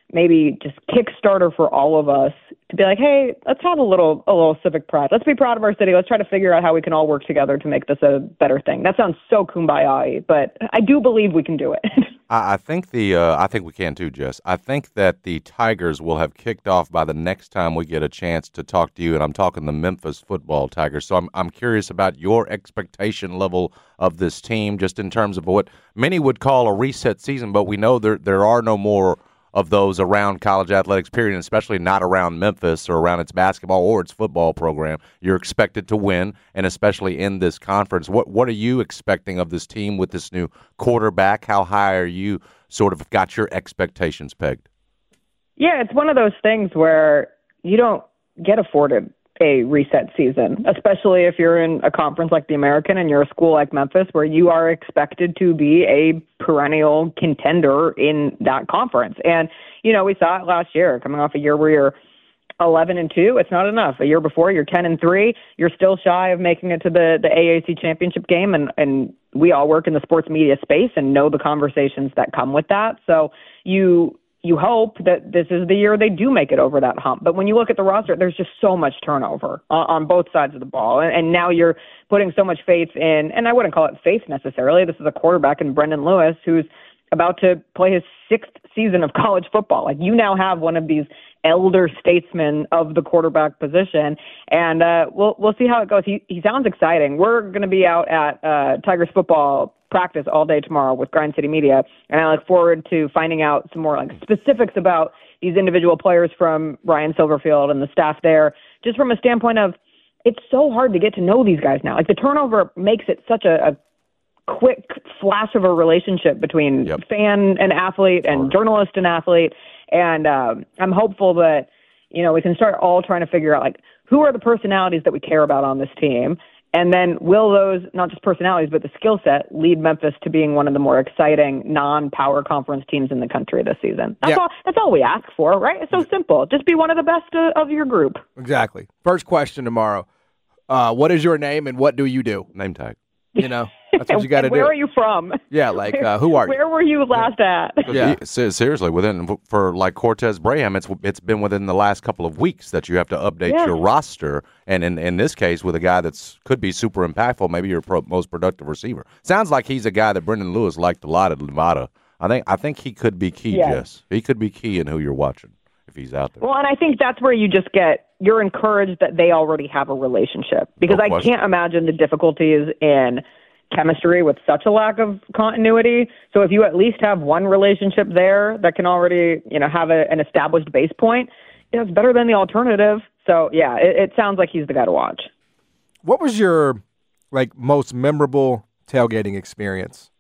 maybe just Kickstarter for all of us to be like, hey, let's have a little a little civic pride. Let's be proud of our city. Let's try to figure out how we can all work together to make this a better thing. That sounds so kumbaya-y, but I do believe we can do it. I, I think the uh, I think we can too, Jess. I think that the Tigers will have kicked off by the next time we get a chance to talk to you, and I'm talking the Memphis football Tigers. So I'm I'm curious about your expectation level of this team, just in terms of what many would call a reset season, but we know there there are no more of those around college athletics, period, and especially not around Memphis or around its basketball or its football program. You're expected to win, and especially in this conference. What what are you expecting of this team with this new quarterback? How high are you sort of got your expectations pegged? Yeah, it's one of those things where you don't get afforded a reset season, especially if you're in a conference like the American and you're a school like Memphis, where you are expected to be a perennial contender in that conference. And, you know, we saw it last year, coming off a year where you're eleven and two. It's not enough. A year before, you're ten and three. You're still shy of making it to the, the A A C championship game. And, and we all work in the sports media space and know the conversations that come with that. So you, You hope that this is the year they do make it over that hump. But when you look at the roster, there's just so much turnover on, on both sides of the ball. And, and now you're putting so much faith in, and I wouldn't call it faith necessarily. This is a quarterback in Brendan Lewis who's about to play his sixth season of college football. Like, you now have one of these elder statesmen of the quarterback position, and uh, we'll we'll see how it goes. He he sounds exciting. We're going to be out at uh, Tigers football practice all day tomorrow with Grind City Media, and I look forward to finding out some more like specifics about these individual players from Ryan Silverfield and the staff there, just from a standpoint of it's so hard to get to know these guys now. Like, the turnover makes it such a, a quick flash of a relationship between yep. fan and athlete and journalist and athlete. And um, I'm hopeful that, you know, we can start all trying to figure out, like, who are the personalities that we care about on this team? And then will those, not just personalities, but the skill set, lead Memphis to being one of the more exciting non-power conference teams in the country this season? That's, yeah. all, that's all we ask for, right? It's so simple. Just be one of the best uh, of your group. Exactly. First question tomorrow. Uh, what is your name and what do you do? Name tag. You know, that's what you got to do. Where are you from? Yeah, like, uh, who are you? Where were you last at? Yeah. Seriously, within for like Cortez Braham, it's it's been within the last couple of weeks that you have to update yeah. your roster, and in, in this case, with a guy that's could be super impactful, maybe your pro, most productive receiver. Sounds like he's a guy that Brendan Lewis liked a lot at Nevada. I think I think he could be key, yeah. Jess. He could be key in who you're watching if he's out there. Well, and I think that's where you just get you're encouraged that they already have a relationship, because No I question. can't imagine the difficulties in chemistry with such a lack of continuity. So if you at least have one relationship there that can already, you know, have a, an established base point, it's better than the alternative. So yeah, it, it sounds like he's the guy to watch. What was your, like, most memorable tailgating experience?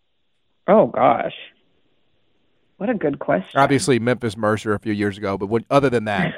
Oh gosh, what a good question. Obviously Memphis Mercer a few years ago, but what, other than that?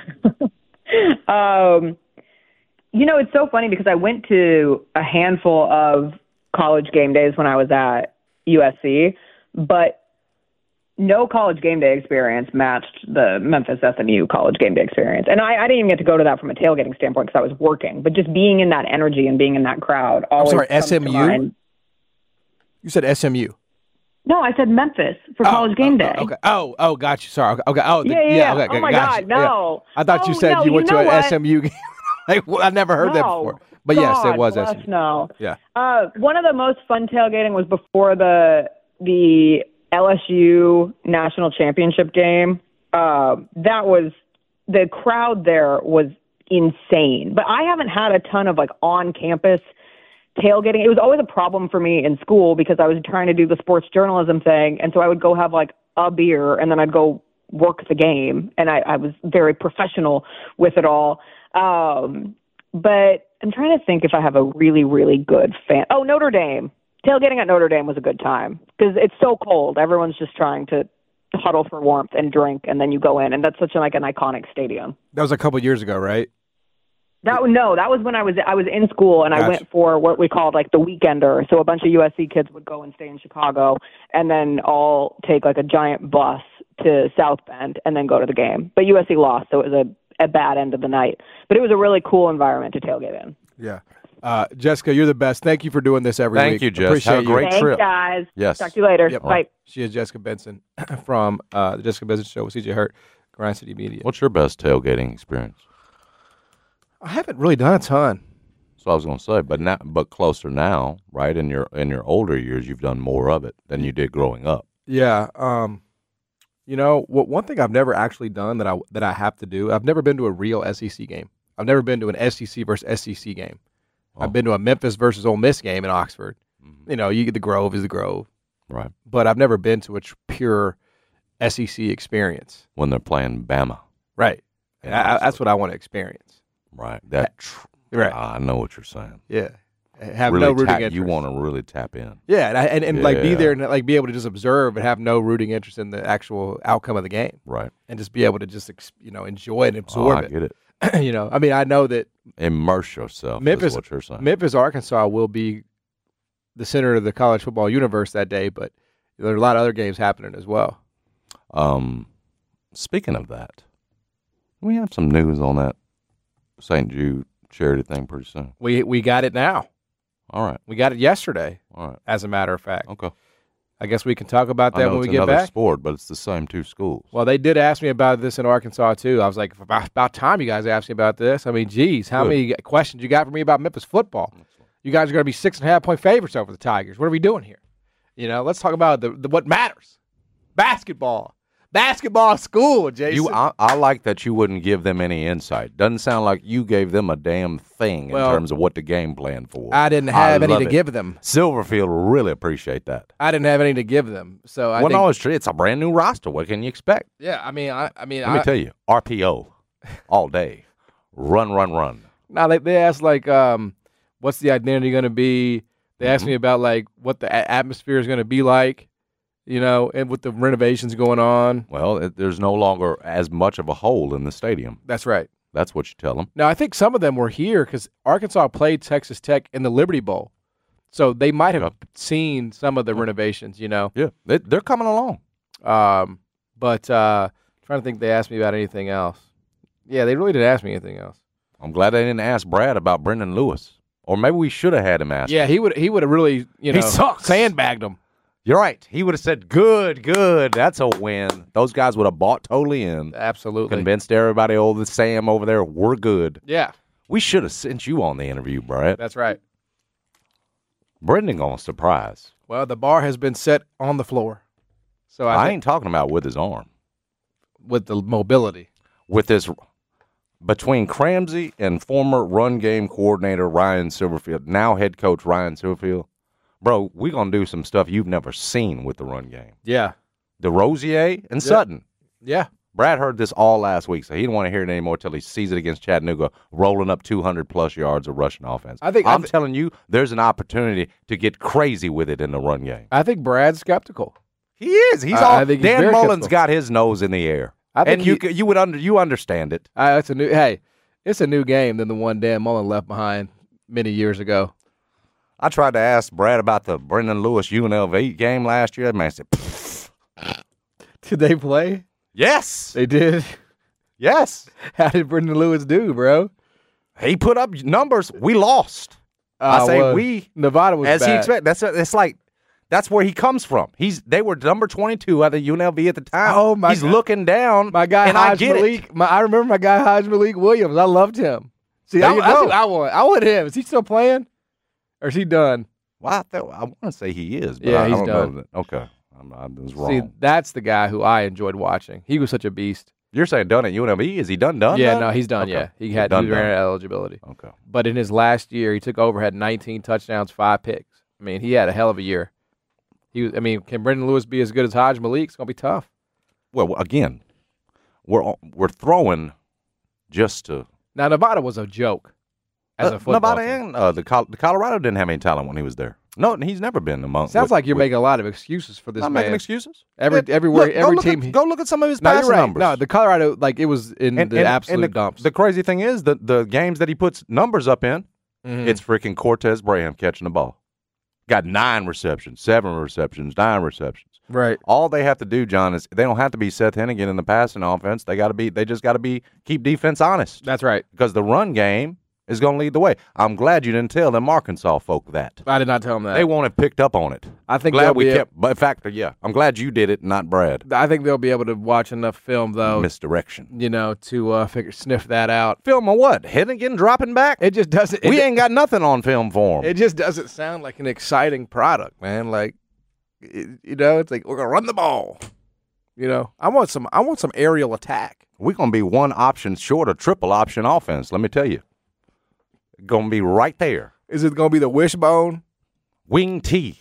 um, you know, it's so funny because I went to a handful of college game days when I was at U S C, but no college game day experience matched the Memphis S M U college game day experience. And I, I didn't even get to go to that from a tailgating standpoint because I was working, but just being in that energy and being in that crowd. I'm sorry, comes to S M U? mind. You said S M U. No, I said Memphis for Oh, college game oh, day. oh, okay. Oh, oh, got you. Sorry. Okay. okay. Oh, the, Yeah, yeah, yeah. Okay, Oh my got God, you. Yeah. no. I thought you Oh, said no, you went you to know an what? S M U game. Like, well, I never heard that No. before. But yes, God it was bless, S M U. No. Yeah. Uh, one of the most fun tailgating was before the the L S U national championship game. Uh, that was the crowd there was insane. But I haven't had a ton of like on campus tailgating. It was always a problem for me in school because I was trying to do the sports journalism thing, and so I would go have like a beer and then I'd go work the game, and I, I was very professional with it all. Um, but I'm trying to think if I have a really, really good fan. Oh, Notre Dame. Tailgating at Notre Dame was a good time because it's so cold. Everyone's just trying to huddle for warmth and drink, and then you go in, and that's such a, like an iconic stadium. That was a couple years ago, right? That no, that was when I was I was in school, and Gotcha. I went for what we called like the weekender. So a bunch of U S C kids would go and stay in Chicago, and then all take like a giant bus to South Bend, and then go to the game. But U S C lost, so it was a, a bad end of the night. But it was a really cool environment to tailgate in. Yeah. Uh, Jessica, you're the best. Thank you for doing this every Thank week. you, Jess. Appreciate Have a you. great Thanks, trip. guys. Yes. Talk to you later. Yep. Bye. She is Jessica Benson from uh, the Jessica Benson Show with C J Hurt, Grind City Media. What's your best tailgating experience? I haven't really done a ton. So I was going to say, but now, but closer now, right? In your in your older years, you've done more of it than you did growing up. Yeah. Um, you know, what one thing I've never actually done that I that I have to do. I've never been to a real S E C game. I've never been to an S E C versus S E C game. Oh. I've been to a Memphis versus Ole Miss game in Oxford. Mm-hmm. You know, you get the Grove is the Grove, Right. but I've never been to a tr- pure S E C experience. When they're playing Bama. Right. And Yeah, I, I, that's what I want to experience. Right. That. Tr- Right. I know what you're saying. Yeah. Have really no rooting tap, interest. You want to really tap in. Yeah, and I, and, and like be Yeah. there and like be able to just observe and have no rooting interest in the actual outcome of the game, Right. and just be able to just ex- you know enjoy and Oh, absorb I it. get it. You know, I mean, I know that Immerse yourself. Memphis, is what you're saying. Memphis, Arkansas will be the center of the college football universe that day, but there are a lot of other games happening as well. Um, speaking of that, we have some news on that Saint Jude charity thing pretty soon. We we got it now. All right. We got it yesterday, All right. as a matter of fact. Okay. I guess we can talk about I that know when we it's get another back. sport, but it's the same two schools. Well, they did ask me about this in Arkansas, too. I was like, about, about time you guys asked me about this. I mean, geez, how Good. many questions you got for me about Memphis football? You guys are going to be six and a half point favorites over the Tigers. What are we doing here? You know, let's talk about the, the what matters. Basketball. Basketball school, Jason. You, I, I like that you wouldn't give them any insight. Doesn't sound like you gave them a damn thing Well, in terms of what the game plan for. I didn't have any love to it. give them. Silverfield will really appreciate that. I didn't have any to give them. So I well, think, no, it's true. It's a brand new roster. What can you expect? yeah, I mean, I, I mean, Let I, me tell you, R P O all day. Run, run, run. Now they they asked like, um, what's the identity going to be? They asked Mhm. me about like what the a- atmosphere is going to be like, you know, and with the renovations going on. Well, it, there's no longer as much of a hole in the stadium. That's right. That's what you tell them. Now I think some of them were here because Arkansas played Texas Tech in the Liberty Bowl, so they might have Yep. seen some of the renovations, you know. Yeah, they, they're coming along. Um, but uh, trying to think, they asked me about anything else. Yeah, they really didn't ask me anything else. I'm glad they didn't ask Brad about Brendan Lewis, or maybe we should have had him ask. Yeah, he would he would have really you know He sucks. sandbagged them. You're right. He would have said, "Good, good. That's a win." Those guys would have bought totally in, Absolutely. convinced everybody. Oh, the Sam over there, we're good. Yeah, We should have sent you on the interview, Brad. that's right. Brendan gonna surprise. Well, the bar has been set on the floor, so I, I think ain't talking about with his arm. with the mobility. With this, between Cramsey and former run game coordinator Ryan Silverfield, now head coach Ryan Silverfield, bro, we gonna do some stuff you've never seen with the run game. Yeah, DeRosier and Sutton. yeah. Brad heard this all last week, so he didn't want to hear it anymore until he sees it against Chattanooga, rolling up two hundred plus yards of rushing offense. I think- I'm I thi- telling you, there's an opportunity to get crazy with it in the run game. I think Brad's skeptical. He is. He's I- all. I think he's Dan very Mullen's skeptical. got his nose in the air, I think and you he- c- you would under you understand it. Uh, it's a new. Hey, it's a new game than the one Dan Mullen left behind many years ago. I tried to ask Brad about the Brendan Lewis U N L V game last year. That man said, "Pfft, Did they play? "Yes, They did. yes." How did Brendan Lewis do, bro? He put up numbers. We lost. I Uh, say well, we. Nevada was As he bad. expected. That's it's like that's where he comes from. He's they were number twenty-two at the U N L V at the time. Oh, my He's God. looking down. My guy and I Hodge get Malik. it. My, I remember my guy Hodge Malik Williams. I loved him. See, There I, you that's go. who I want. I want him. Is he still playing, or is he done? Well, I, thought- I want to say he is. But Yeah, I he's don't done. Know that. Okay, I'm, I was wrong. See, that's the guy who I enjoyed watching. He was such a beast. You're saying done at U N L V? Is he done? Done? yeah, done? no, he's done. Okay. Yeah, he had done, he ran done. out of eligibility. Okay. But in his last year, he took over, had nineteen touchdowns, five picks. I mean, he had a hell of a year. He was, I mean, can Brendan Lewis be as good as Hodge Malik? It's gonna be tough. Well, again, we're all- we're throwing just to Now Nevada was a joke as uh, a football Nevada team. and uh, the, Col- the Colorado didn't have any talent when he was there. No, he's never been among. Sounds with- like you're with- making a lot of excuses for this Not man. making excuses. Every- Yeah, everywhere- look, go every look team At, he- go look at some of his No, passing you're right. numbers. No, the Colorado, like it was in and, the and- absolute and the, dumps. The crazy thing is that the games that he puts numbers up in, Mhm. it's freaking Cortez Braham catching the ball. Got nine receptions, seven receptions, nine receptions. right. All they have to do, John, is they don't have to be Seth Hennigan in the passing offense. They got to be. They just got to be keep defense honest That's right. because the run game is going to lead the way. I'm glad you didn't tell them Arkansas folk that. I did not tell them that. They won't have picked up on it. I think glad they'll we be kept. But in fact, yeah, I'm glad you did it, not Brad. I think they'll be able to watch enough film, though. Misdirection. You know, to uh, figure sniff that out. Film of what? Hennigan dropping back? It just doesn't. We it, ain't got nothing on film for him. It just doesn't sound like an exciting product, man. Like, it, you know, it's like we're gonna run the ball. You know, I want some. I want some aerial attack. We're gonna be one option short of triple option offense. Let me tell you, gonna be right there. Is it gonna be the wishbone? Wing T.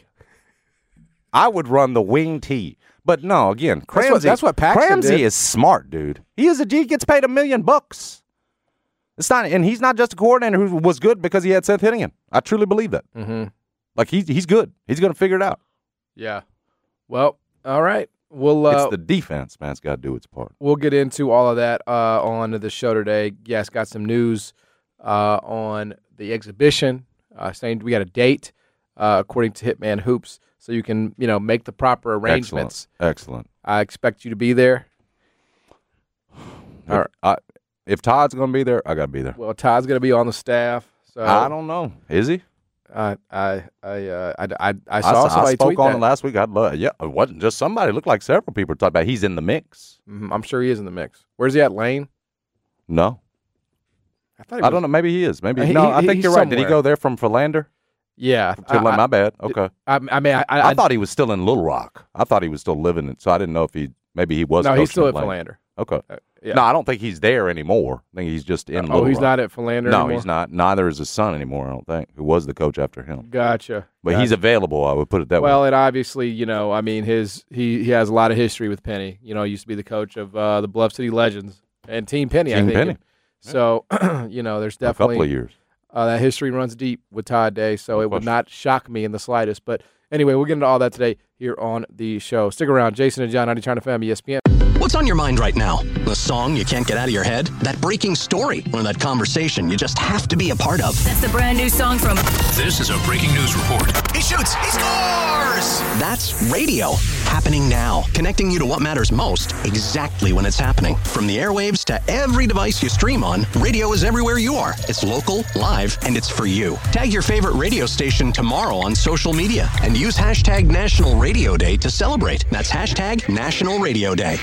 I would run the wing T. But no, again, Cramsey, That's what, that's what Paxton Cramsey did. is smart, dude. He is a G. He gets paid a million bucks. It's not, and he's not just a coordinator who was good because he had Seth Hennigan. I truly believe that. Mm-hmm. Like he's he's good. He's going to figure it out. Yeah. Well, all right. We'll uh, it's the defense, man. It's got to do its part. We'll get into all of that uh, on the show today. Yes, got some news uh, on the exhibition. Uh, saying we got a date uh, according to Hitman Hoops. So you can, you know, make the proper arrangements. Excellent. Excellent. I expect you to be there. All right. I, if Todd's going to be there, I got to be there. Well, Todd's going to be on the staff. So I don't know. Is he? I I I uh, I, I, I saw I, somebody I spoke tweet on that. it last week. I'd love. Yeah, it wasn't just somebody. It looked like several people talking about he's in the mix. Mm-hmm. I'm sure he is in the mix. Where's he at, Lane? No, I thought he I was, don't know. Maybe he is. Maybe He- no. he- I think he's you're right. Did he somewhere. go there from Philander? Yeah. To, I, my bad. Okay. I, I mean, I, I, I, thought he was still in Little Rock. I thought he was still living it, so I didn't know if he maybe he was. no, he's coaching still at Philander. Philander. Okay. Uh, yeah. No, I don't think he's there anymore. I think he's just in. Oh, Little he's Rock. not at Philander No, anymore? he's not. Neither is his son anymore. I don't think. Who was the coach after him? Gotcha. But gotcha. he's available. I would put it that Well, way. and obviously, you know, I mean, his he, he has a lot of history with Penny. You know, he used to be the coach of uh, the Bluff City Legends and Team Penny. I Team think. Penny. So, you know, there's For a definitely couple of years. Uh, that history runs deep with Todd Day, so No it would question. not shock me in the slightest. But anyway, we'll get into all that today here on the show. Stick around. Jason and John, ninety-nine F M, E S P N. What's on your mind right now? The song you can't get out of your head? That breaking story? Or that conversation you just have to be a part of? That's the brand new song from. This is a breaking news report. He shoots! He scores! That's radio. Happening now. Connecting you to what matters most exactly when it's happening. From the airwaves to every device you stream on, radio is everywhere you are. It's local, live, and it's for you. Tag your favorite radio station tomorrow on social media and use hashtag National Radio Day to celebrate. That's hashtag National Radio Day.